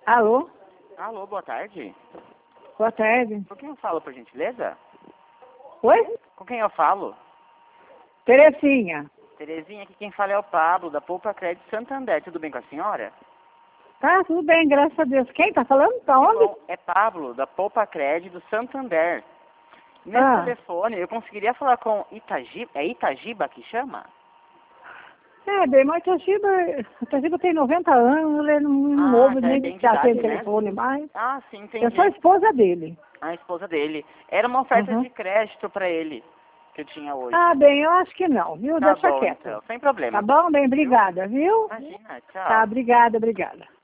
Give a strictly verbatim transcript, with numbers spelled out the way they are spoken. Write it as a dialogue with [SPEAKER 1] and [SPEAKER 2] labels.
[SPEAKER 1] Alô?
[SPEAKER 2] Alô, boa tarde.
[SPEAKER 1] Boa tarde.
[SPEAKER 2] Com quem eu falo, por gentileza?
[SPEAKER 1] Oi?
[SPEAKER 2] Com quem eu falo?
[SPEAKER 1] Terezinha.
[SPEAKER 2] Terezinha, aqui quem fala é o Pablo, da Poupa Crédito Santander. Tudo bem com a senhora?
[SPEAKER 1] Tá, tudo bem, graças a Deus. Quem tá falando? Tá onde?
[SPEAKER 2] Bom, é Pablo, da Poupa Crédito Santander. Nesse
[SPEAKER 1] Ah.
[SPEAKER 2] telefone, eu conseguiria falar com Itagiba, é Itagiba que chama?
[SPEAKER 1] É, bem, mas Itagiba, Itagiba tem noventa anos, ele não, não
[SPEAKER 2] Ah,
[SPEAKER 1] ouve
[SPEAKER 2] já é
[SPEAKER 1] nem
[SPEAKER 2] bem de
[SPEAKER 1] que tem
[SPEAKER 2] idade, né?
[SPEAKER 1] telefone mais.
[SPEAKER 2] Ah, sim,
[SPEAKER 1] Eu
[SPEAKER 2] entendi.
[SPEAKER 1] sou a esposa dele.
[SPEAKER 2] A esposa dele. Era uma oferta
[SPEAKER 1] Uhum.
[SPEAKER 2] de crédito pra ele, que eu tinha hoje.
[SPEAKER 1] Ah, bem, eu acho que não, viu?
[SPEAKER 2] Tá
[SPEAKER 1] Deixa
[SPEAKER 2] bom,
[SPEAKER 1] quieto.
[SPEAKER 2] então. Sem problema.
[SPEAKER 1] Tá bom? Bem, obrigada, viu?
[SPEAKER 2] Imagina,
[SPEAKER 1] Tá,
[SPEAKER 2] tchau.
[SPEAKER 1] obrigada, obrigada.